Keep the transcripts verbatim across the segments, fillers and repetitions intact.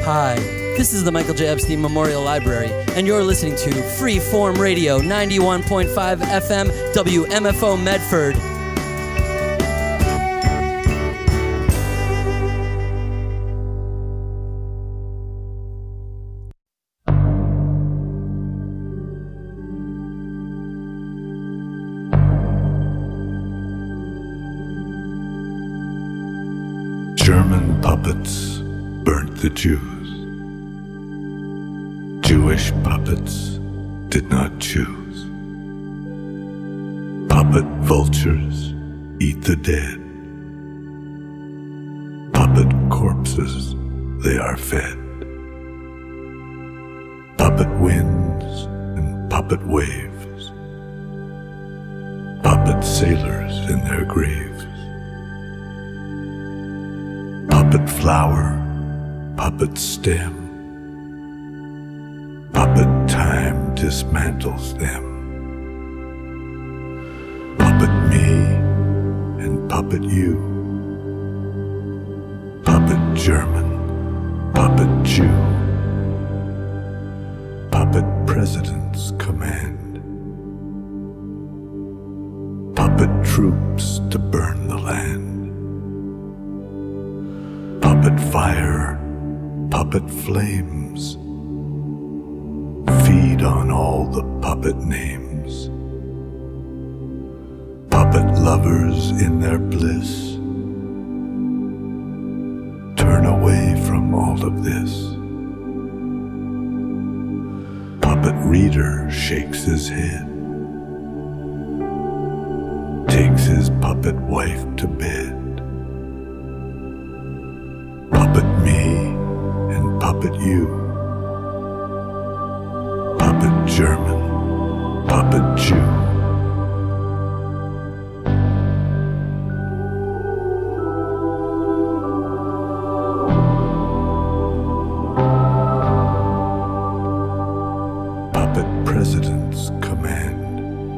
Hi, this is the Michael J. Epstein Memorial Library, and you're listening to Freeform Radio, ninety-one point five F M, W M F O Medford. German puppets burnt the Jews. Jewish puppets did not choose. Puppet vultures eat the dead. Puppet corpses they are fed. Puppet winds and puppet waves. Puppet sailors in their graves. Puppet flower, puppet stem. Puppet time dismantles them. Puppet me and puppet you. Puppet German, puppet Jew. Puppet presidents command. Puppet troops to burn the land. Puppet fire, puppet flames. Feed on all the puppet names. Puppet lovers in their bliss. Turn away from all of this. Puppet reader shakes his head. Takes his puppet wife to bed. Puppet me and puppet you. Puppet German, puppet Jew. Puppet presidents command.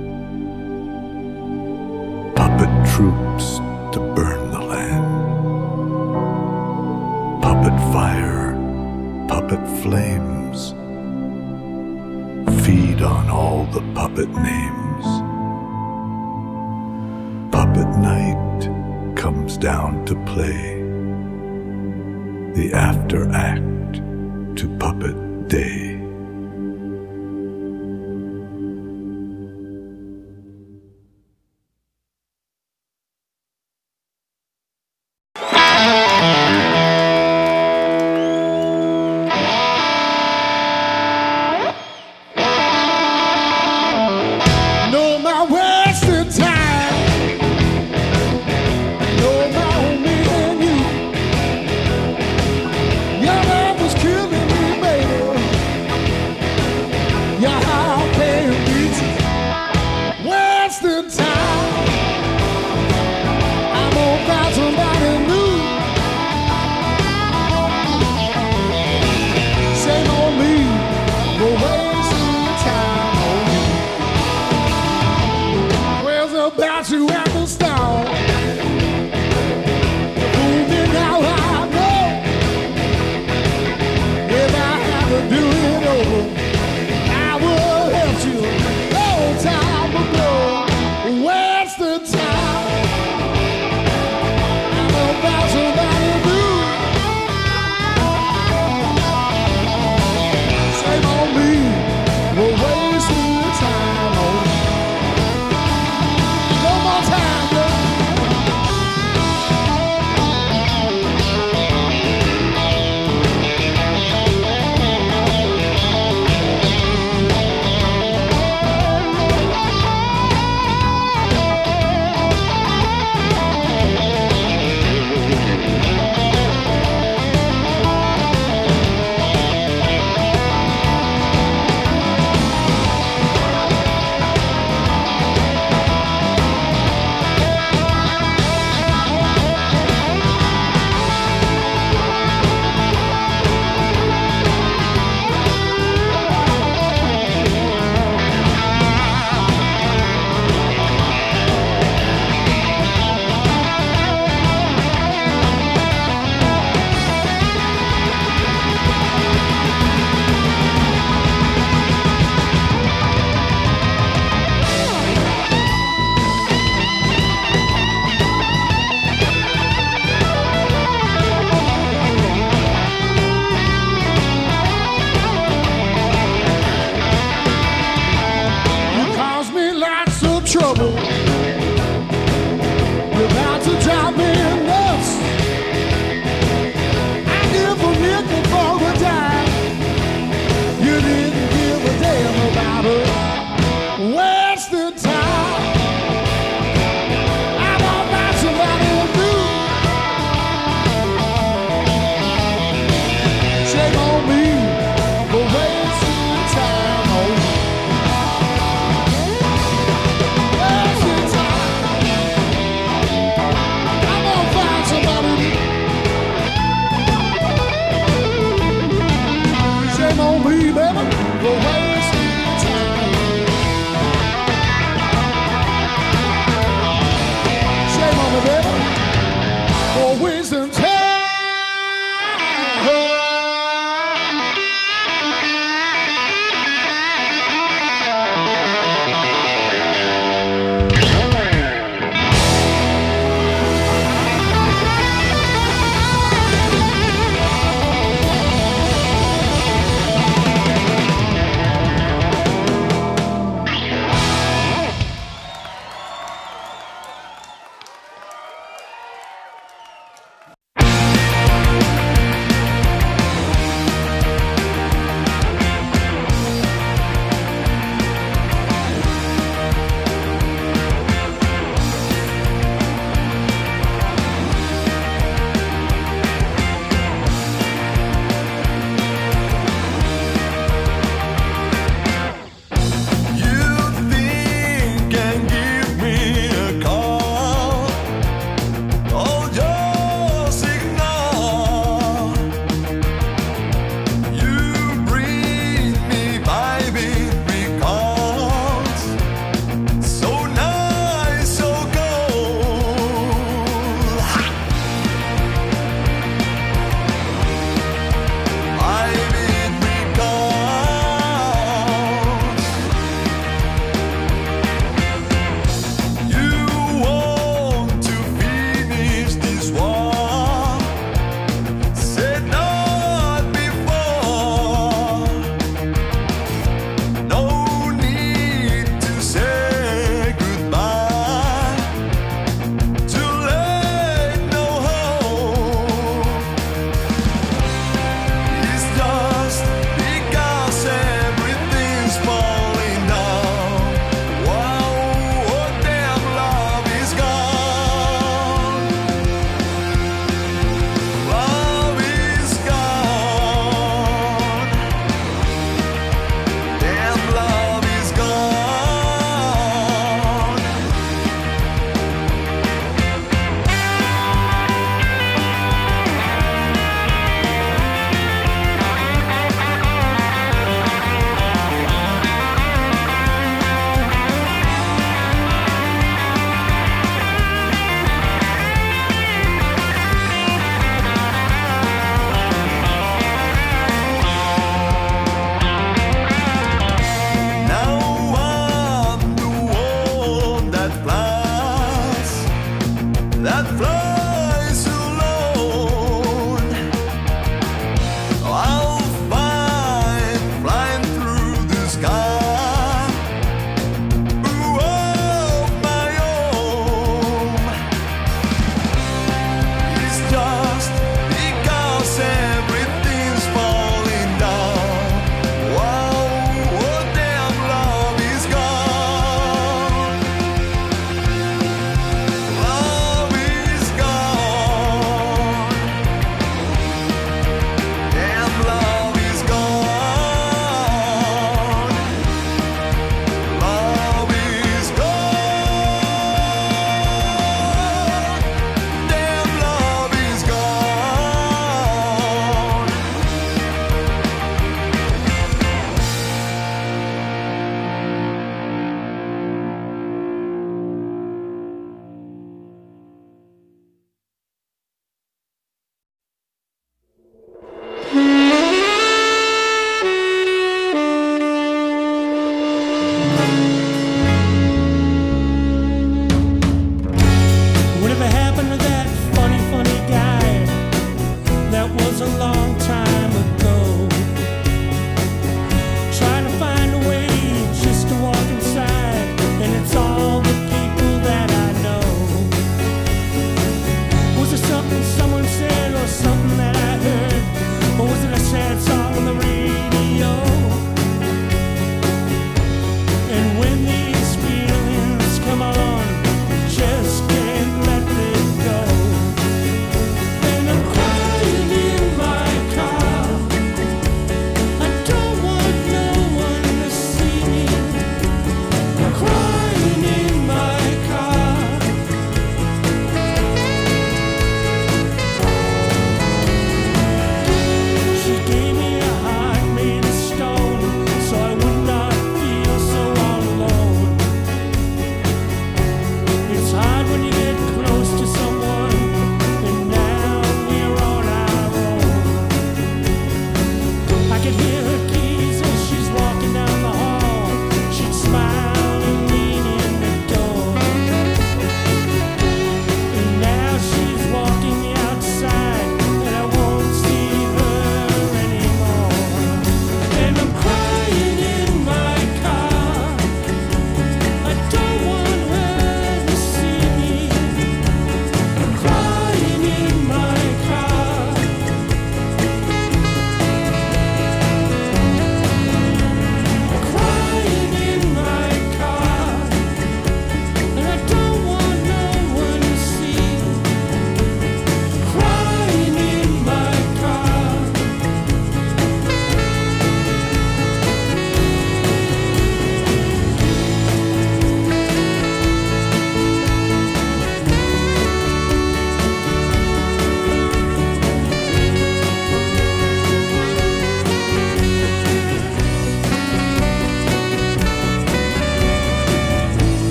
Puppet troops to burn the land. Puppet fire, puppet flames. Feed on all the puppet names. Puppet night comes down to play. The after act to puppet day. One more time, girl.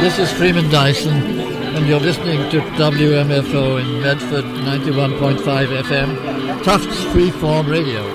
This is Freeman Dyson, and you're listening to W M F O in Medford, ninety-one point five F M, Tufts Freeform Radio.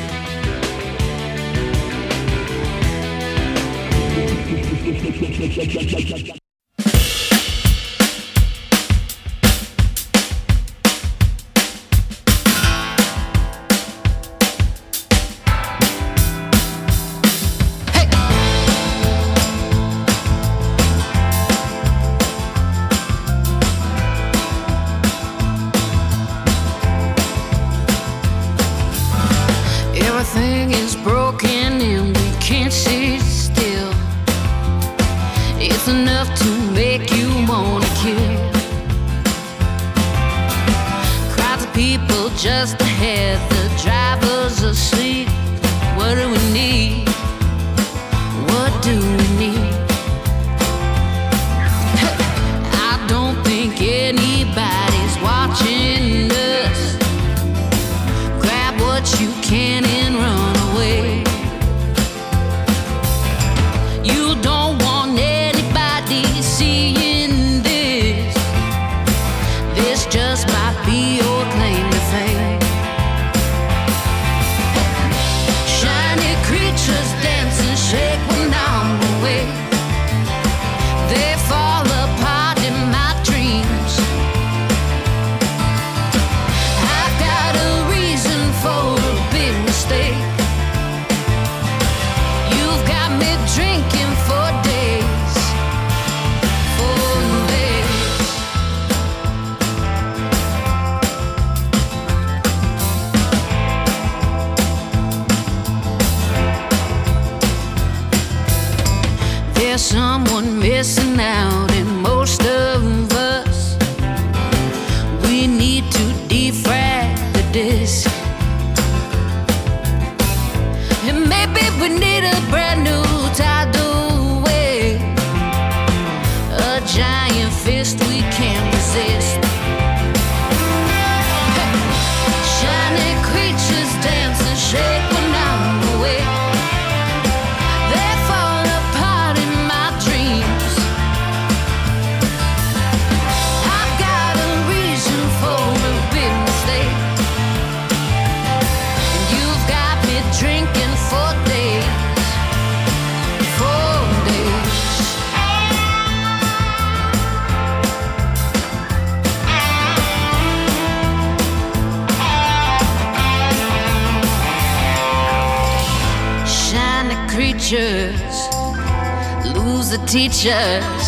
Lose the teachers.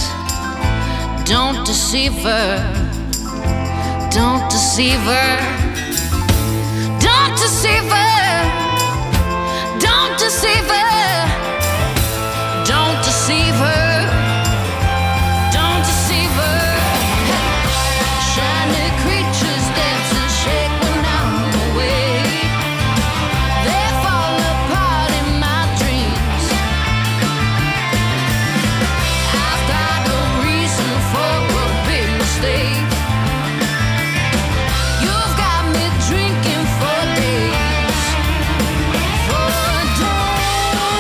Don't deceive her. Don't deceive her. Don't deceive her. Don't deceive her. Don't deceive her. Don't deceive her. Shiny creatures dance and shake when I'm away. They fall apart in my dreams. I've got a reason for a big mistake. You've got me drinking for days. For don't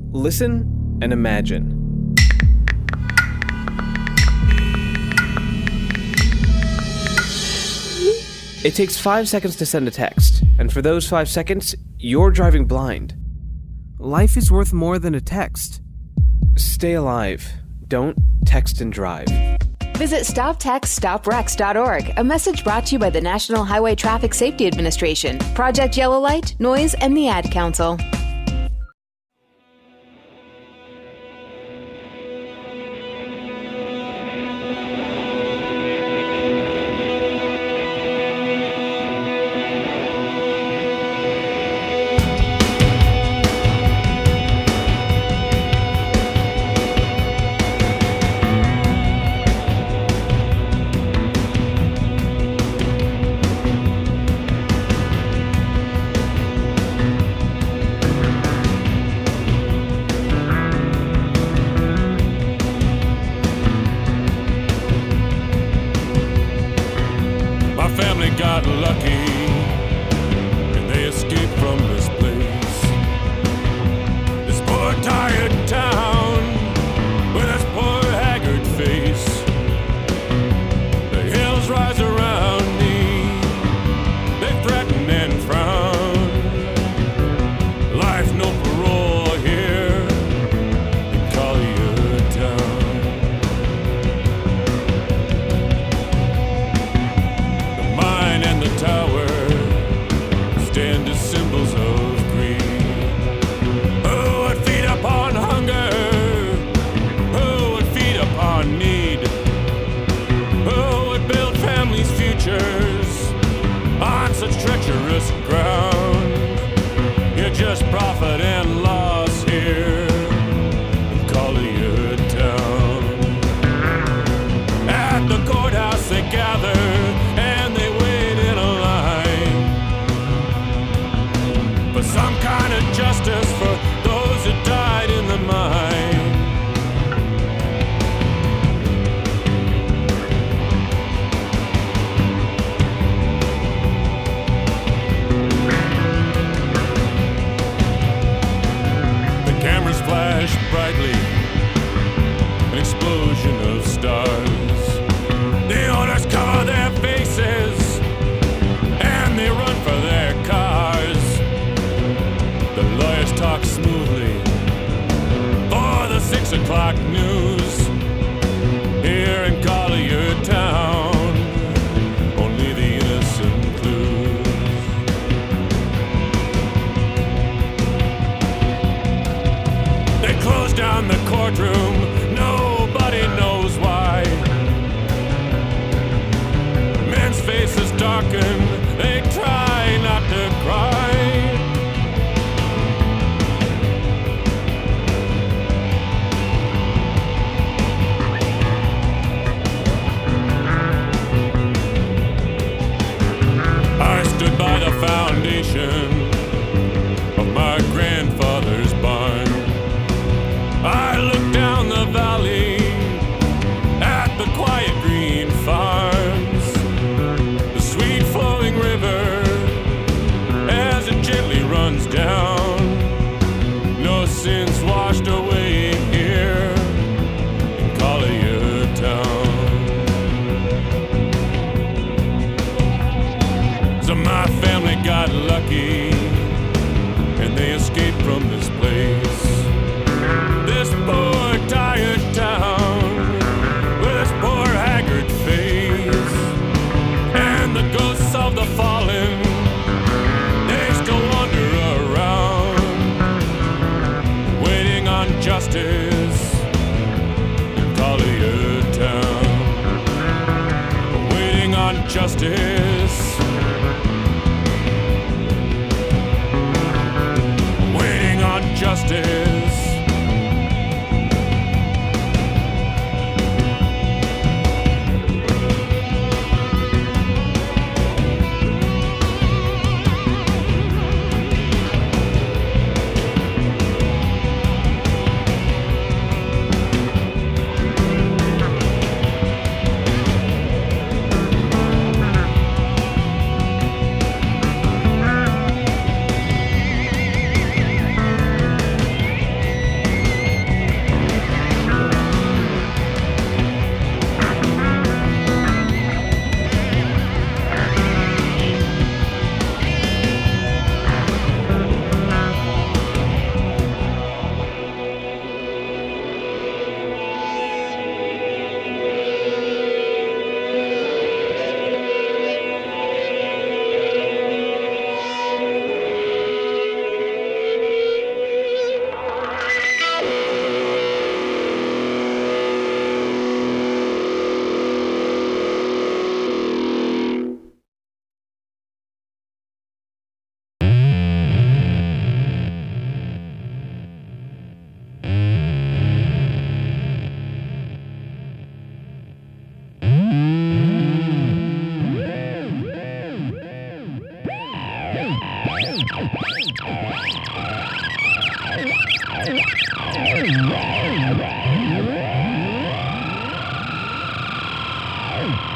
Listen and imagine. It takes five seconds to send a text, and for those five seconds, you're driving blind. Life is worth more than a text. Stay alive. Don't text and drive. Visit stop text stop wrecks dot org, a message brought to you by the National Highway Traffic Safety Administration, Project Yellow Light, Noise, and the Ad Council.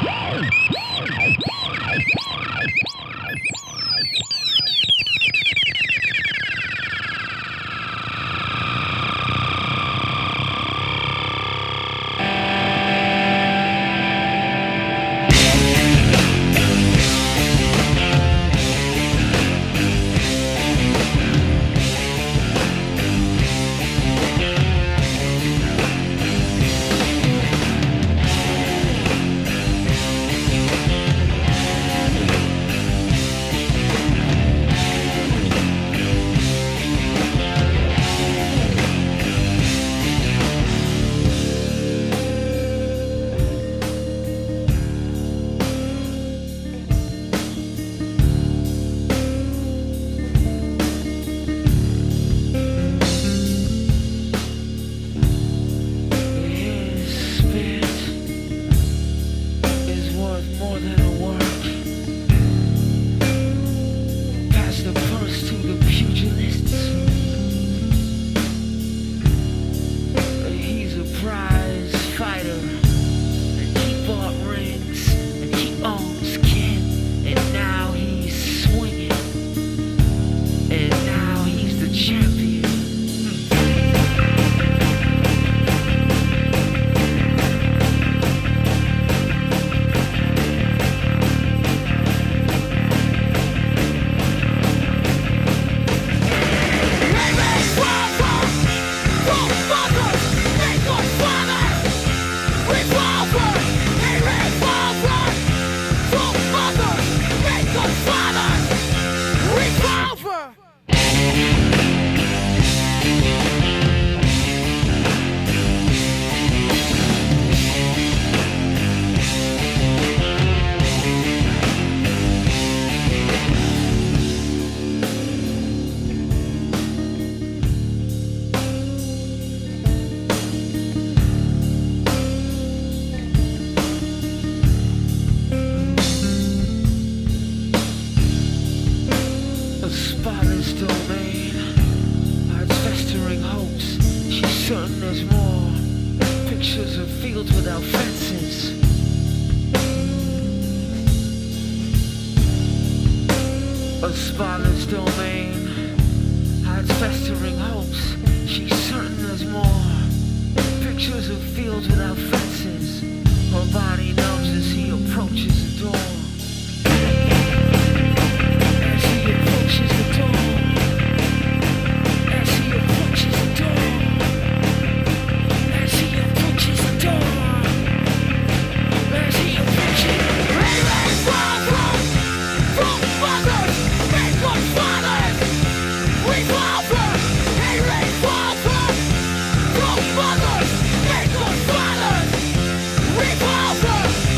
Revolver!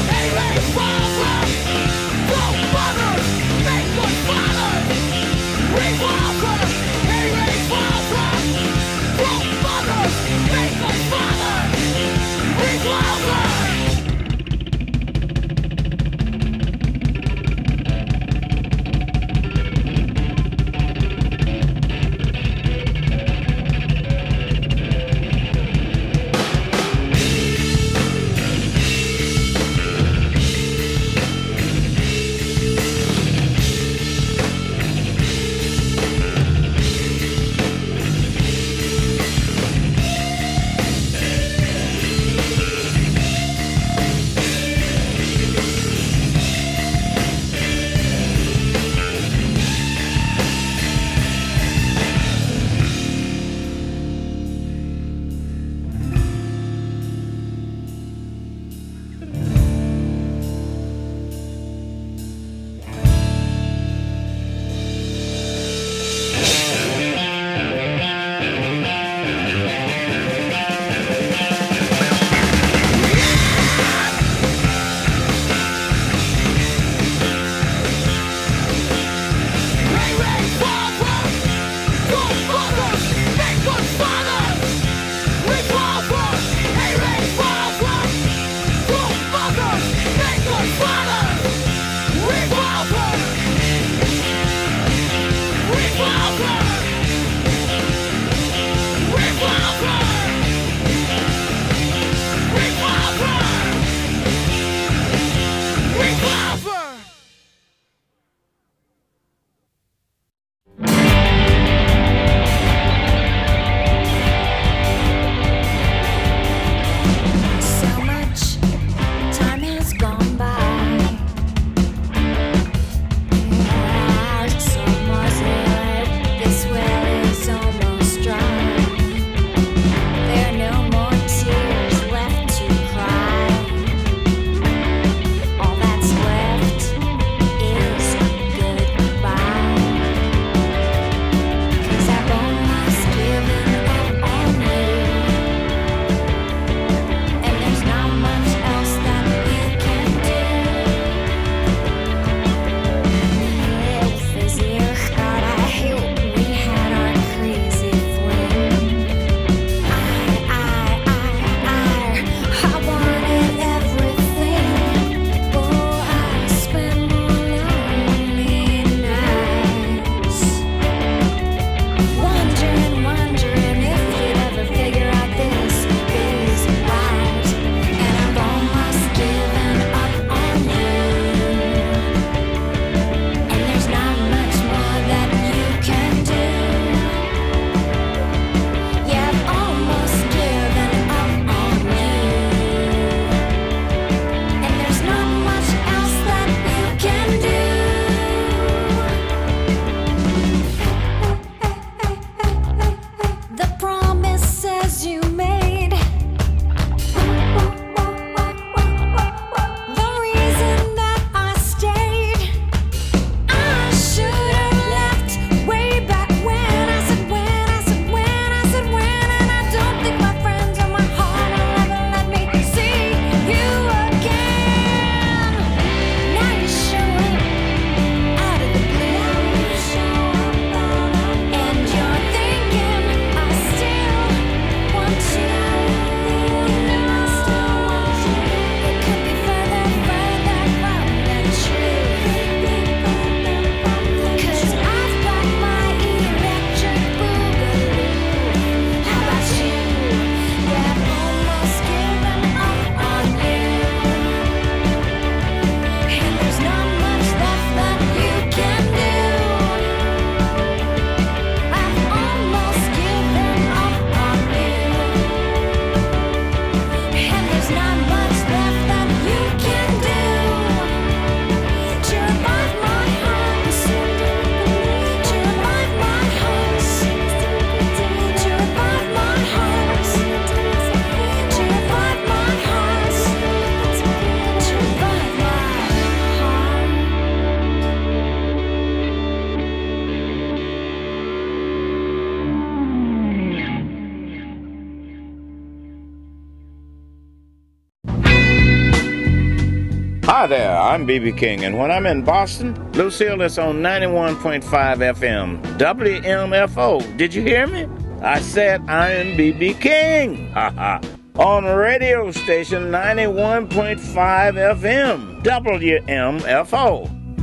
Hi there, I'm B B King, and when I'm in Boston, Lucille is on ninety-one point five F M, W M F O. Did you hear me? I said I'm B B King. Ha ha. On radio station ninety-one point five F M, W M F O.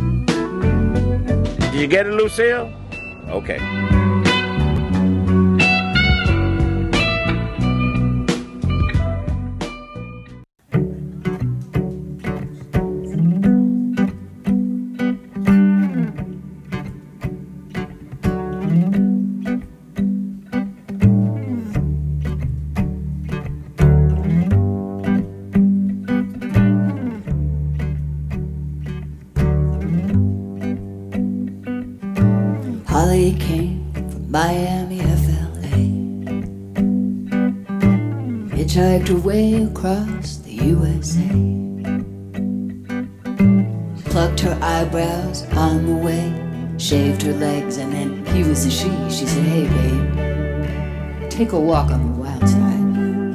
Did you get it, Lucille? Okay. Holly came from Miami, F L A, hitchhiked her way across the U S A, plucked her eyebrows on the way, shaved her legs, and then he was a she. She said, hey babe, take a walk on the wild side.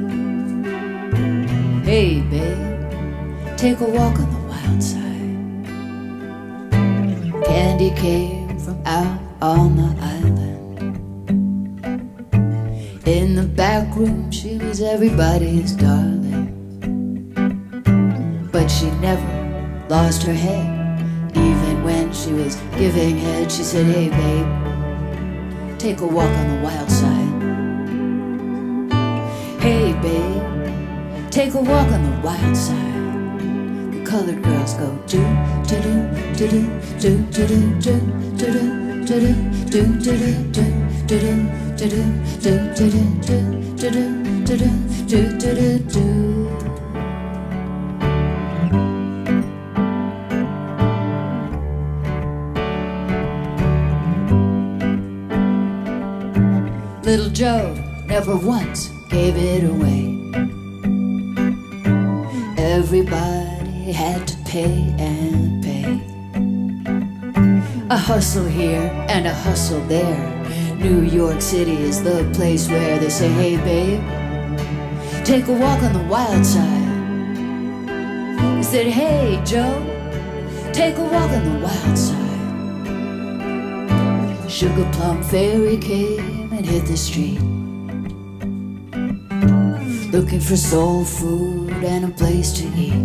Hey babe, take a walk on the wild side. Candy came from out on the island. In the back room she was everybody's darling, but she never lost her head. Even when she was giving head, she said, hey babe, take a walk on the wild side. Hey babe, take a walk on the wild side. The colored girls go do do do do do do do do do do. Do do do do do do do do do do do do do do do do. Little Joe never once gave it away. Everybody had to pay and pay. A hustle here and a hustle there. New York City is the place where they say, hey babe, take a walk on the wild side. He said, hey Joe, take a walk on the wild side. Sugar Plum Fairy came and hit the street, looking for soul food and a place to eat.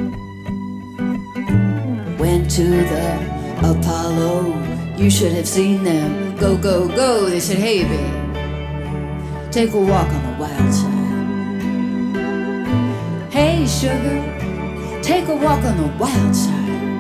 Went to the Apollo, you should have seen them. Go, go, go. They said, hey babe, take a walk on the wild side. Hey sugar, take a walk on the wild side.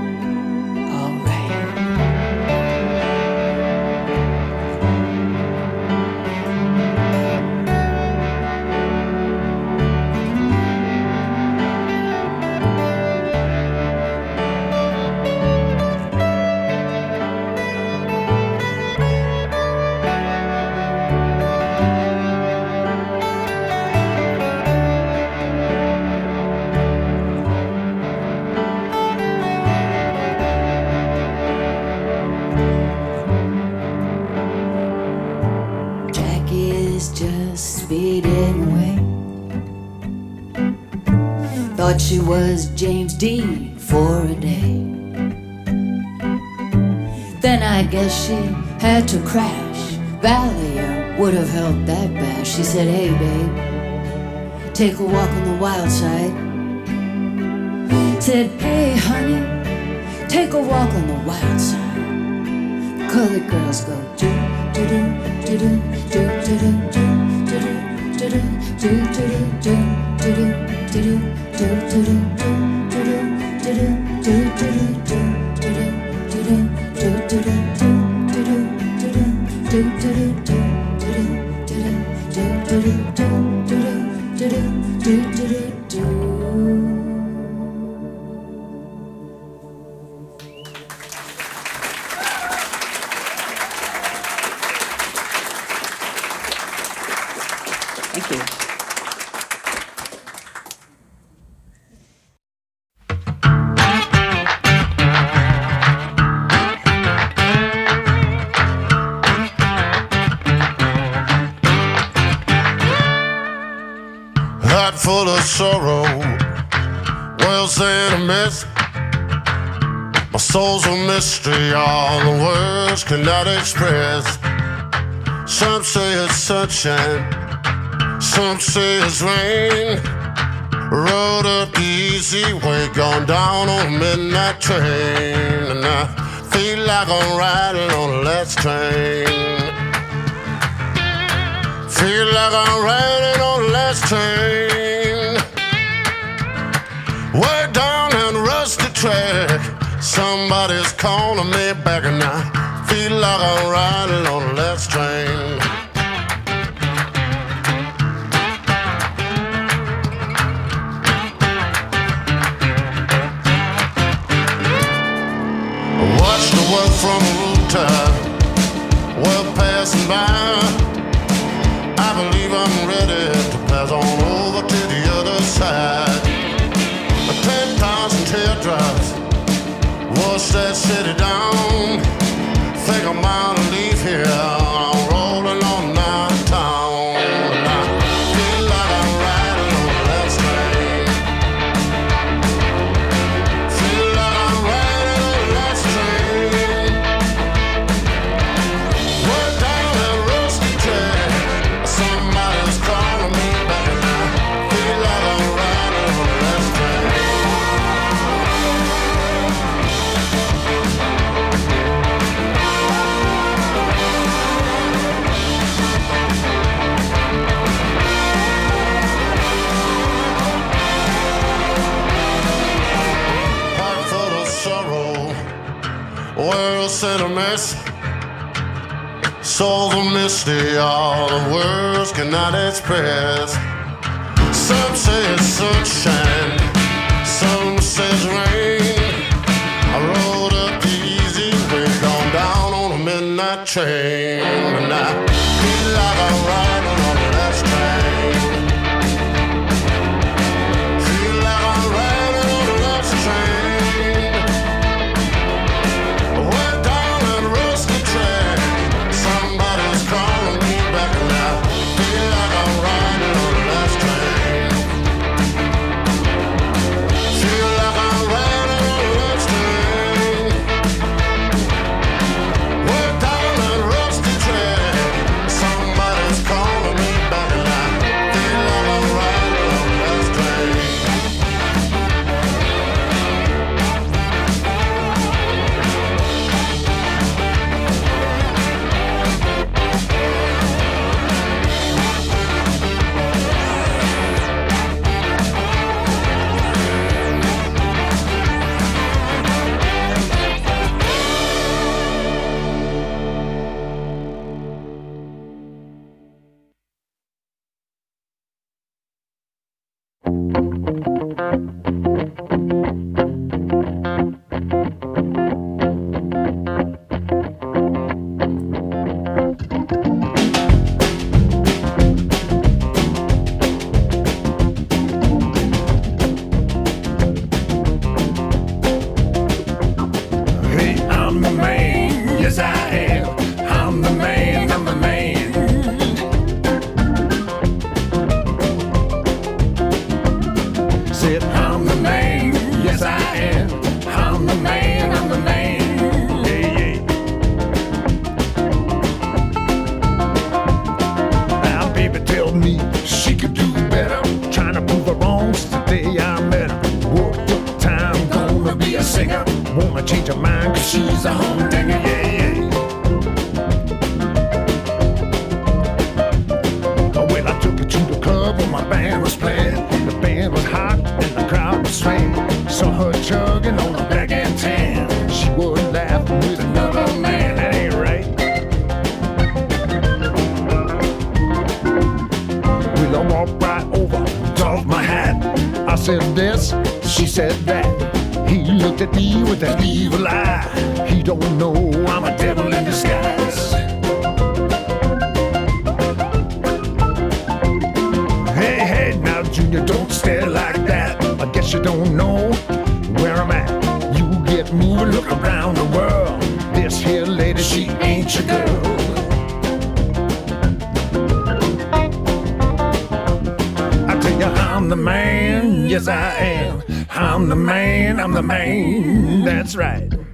Thought she was James Dean for a day. Then I guess she had to crash. Valium would have helped that bash. She said, hey babe, take a walk on the wild side. Said, hey honey, take a walk on the wild side. The colored girls go do do do do do do do do do do do do do do do do. Do do do do do do do do do Thank you. Full of sorrow, well said a miss. My soul's a mystery, all the words cannot express. Some say it's sunshine, some say it's rain. Rode up the easy way, gone down on a midnight train. And I feel like I'm riding on the last train. Feel like I'm riding on the last train. Way down that rusty track, somebody's calling me back, and I feel like I'm riding on the last train. I watch the world from a rooftop, well passing by. I believe I'm ready to pass on over to the other side. Ten thousand teardrops wash that city down. Think I'm out to leave here. I'm rolling on downtown. And I feel like I'm riding on the last train. Feel like I'm riding on the last train. Way down that rusty track, somebody's calling me back, and I feel like I'm riding on the last train. Pocket full of sorrow, world's in a mess. Soul's a mystery, all the words cannot express. Some say it's sunshine, some say it's rain. I rode up the easy way, gone down on a midnight train. And I feel like I'm riding on the last train. Feel like I'm riding on the last train. Way down that rusty track, somebody's calling me back, and I feel like I'm riding on the last train. Feel like I'm riding on the last train. Way down that rusty track, somebody's calling me back, and I feel like I'm riding on the last train. Hey, I'm the man, yes I am. I'm the man, I'm the man. Said I'm the man, yes I am. I'm the man, I'm the man. Yeah, yeah. Now baby tell me she could do better. Trying to prove her wrong since the day I met her. Worked up time, gonna be a singer. Wanna change her mind cause she's a humdinger, yeah, yeah. Well, I took her to the club where my band was playing. The band was hot and the crowd was swaying. Saw her chugging on a black and tan. She was laughing with another man, that ain't right. Well, I walked right over, doffed my hat. I said this, she said that. He looked at me with an evil eye. He don't know I'm a devil in disguise. Hey, hey, now Junior, don't stare like that. I guess you don't know where I'm at. You get moving, look around the world. This here lady, she ain't your girl. I tell you, I'm the man, yes I am. I'm the man, I'm the man, that's right.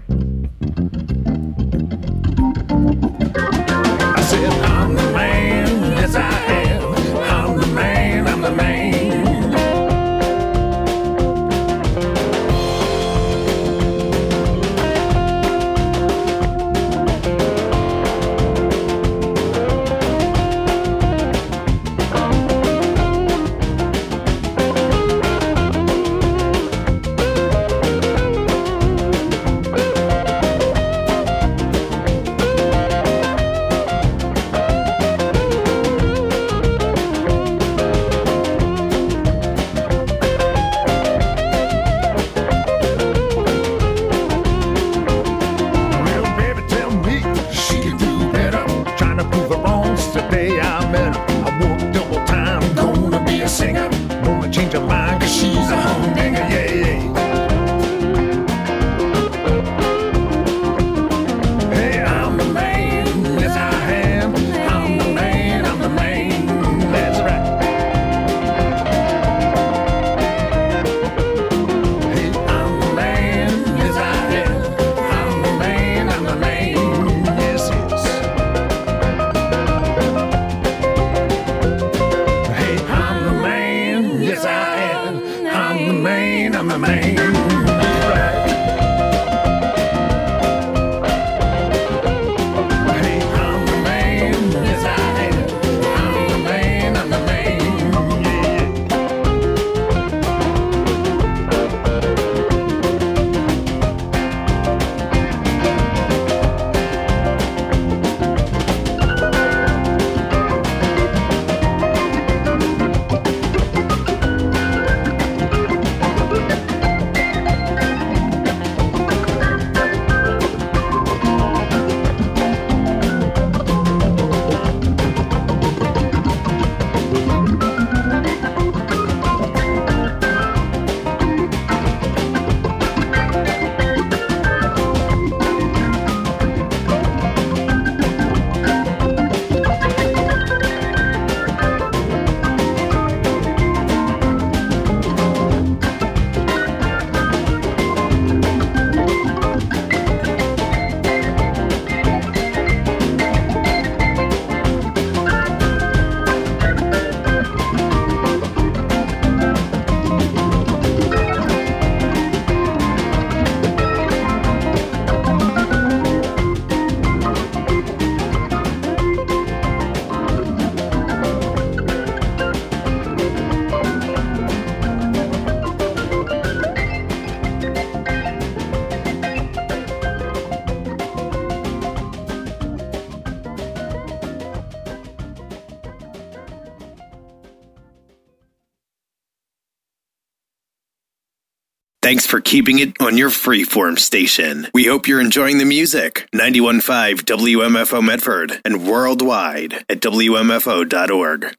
Thanks for keeping it on your freeform station. We hope you're enjoying the music. ninety-one point five W M F O Medford and worldwide at W M F O dot org.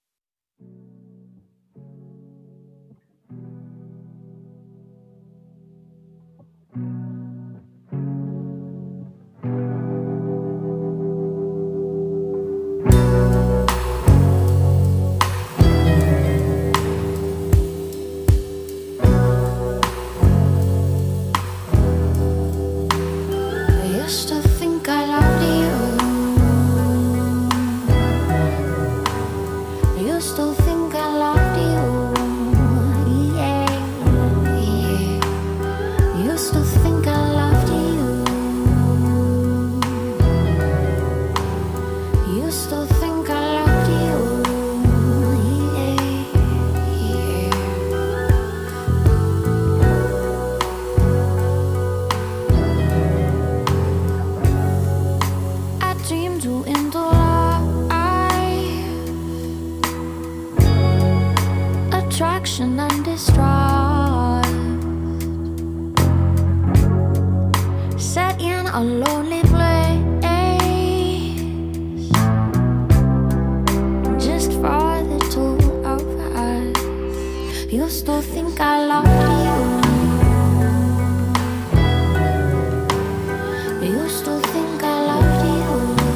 And distraught, set in a lonely place, just for the two of us. You still think I love you? You still think I love you?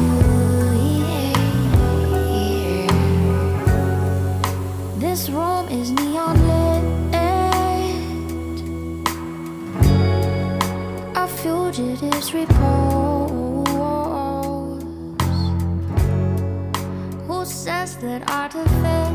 Yeah, yeah. This room is neon lit, a fugitive's repose. Who says that artifact